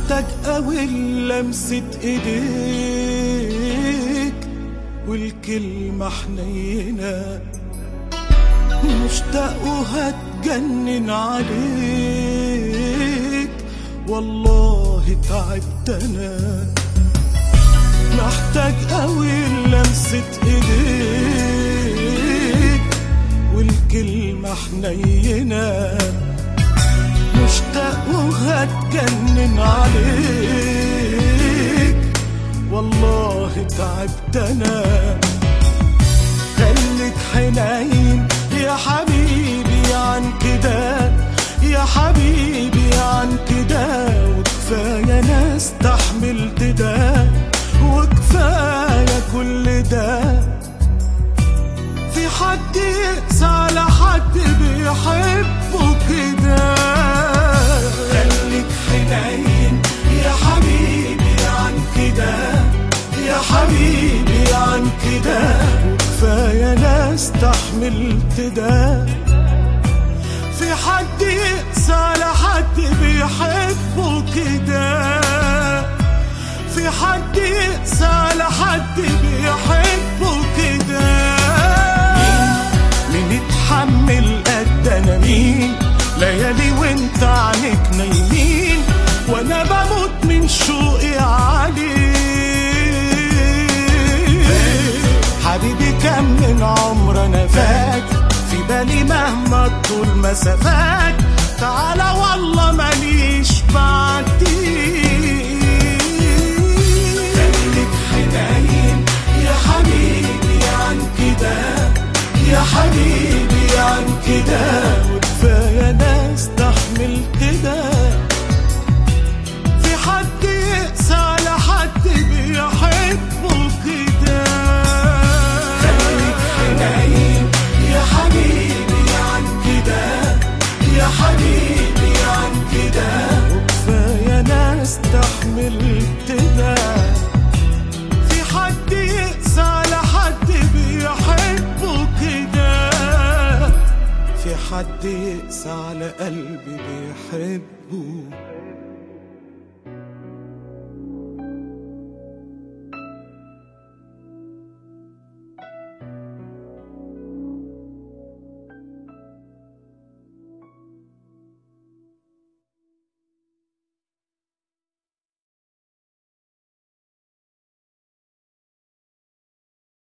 محتاج قوي لمسة ايديك والكلمة حنينة، مشتاق وهتجنن عليك، والله تعبت انا. محتاج قوي لمسة ايديك والكلمة حنينة، مشتاق وهتجنن عليك، والله تعبت انا. خليك حنين يا حبيبي عن كده، يا حبيبي عن كده، وكفاية انا استحملت ده، وكفاية كل ده. في حد يقسى على حد بيحبه كده؟ خليك حنين يا حبيبي عن كده، يا حبيبي عن كده، وكفاية انا استحملت ده. في حد يقسى على حد بيحبه كده؟ في حد يقسى على حد بيحبه كده؟ مين يتحمل قد انا؟ مين ليالي وانت عنك نايمين وانا بموت من شوقي عليك؟ حبيبي كم من عمر انا فات في بالي مهما تطول مسافات، تعالى والله ماليش بعديك. خليك حنين يا حبيبي عن كده، يا حبيبي عن كده، وكفاية انا استحملت ده. في حد يقسى على حد بيحبه كده؟ خليك حنين يا حبيبي عن كده، يا حبيبي عن كده، وكفاية انا استحملت ده. في حد يقسى على حد بيحبه كده؟ في حد يقسى على قلبي بيحبه؟